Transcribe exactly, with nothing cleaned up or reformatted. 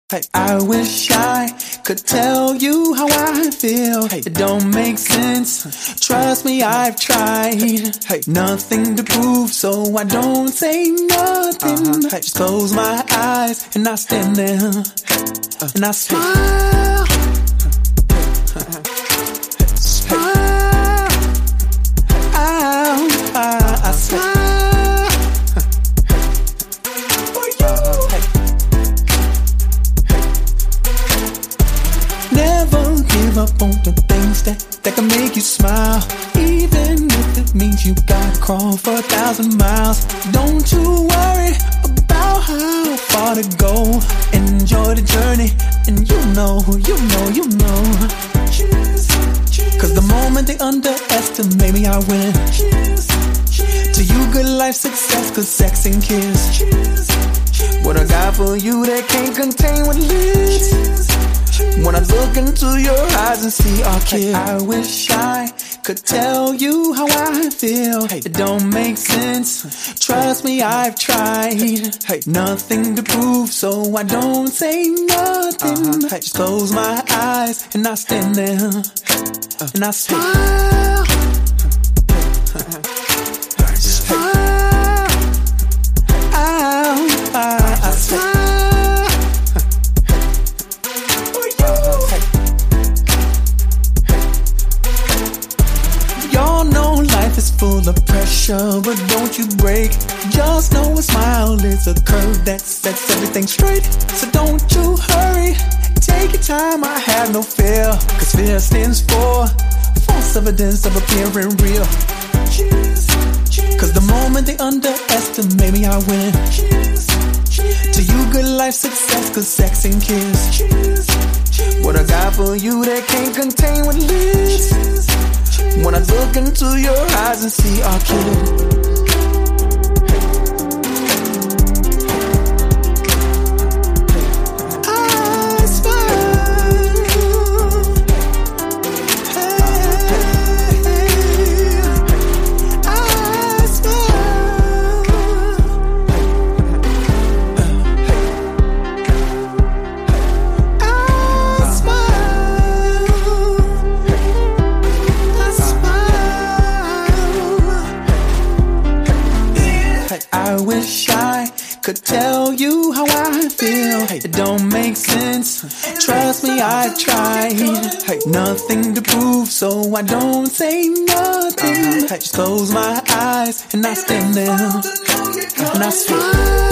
Hey, I wish I could tell you how I feel. Hey, it don't make sense. Trust me, I've tried. Hey, nothing to prove, so I don't say nothing. Uh-huh. Hey, just close my eyes and I stand there uh, and I smile. Smile. I, I, I smile. Up on the things that, that can make you smile, even if it means you gotta crawl for a thousand miles. Don't you worry about how far to go. Enjoy the journey, and you know, you know, you know. Cheers, cheers. Cause the moment they underestimate me, I win. Cheers, cheers. To you, good life, success, cause sex and kiss. Cheers, cheers. What I got for you that can't contain what lives. Cheers. When I look into your eyes and see our kids, I wish I could tell you how I feel. It don't make sense. Trust me, I've tried. Hey, nothing to prove, so I don't say nothing. Uh-huh. Hey, just close my eyes and I stand there uh, and I smile. Smile. I, I, I smile. Is full of pressure, but don't you break. Just know a smile is a curve that sets everything straight. So don't you hurry, take your time, I have no fear. Cause fear stands for false evidence of appearing real. Cheers, cheers. Cause the moment they underestimate me, I win. Cheers, cheers. To you, good life, success, cause sex and kiss. Cheers, cheers. What I got for you that can't contain what lives. Cheers. When I look into your eyes and see our kid. I wish I could tell you how I feel. It don't make sense. Trust me, I've tried. Hey, nothing to prove, so I don't say nothing. Hey, just close my eyes and I stand there and I smile.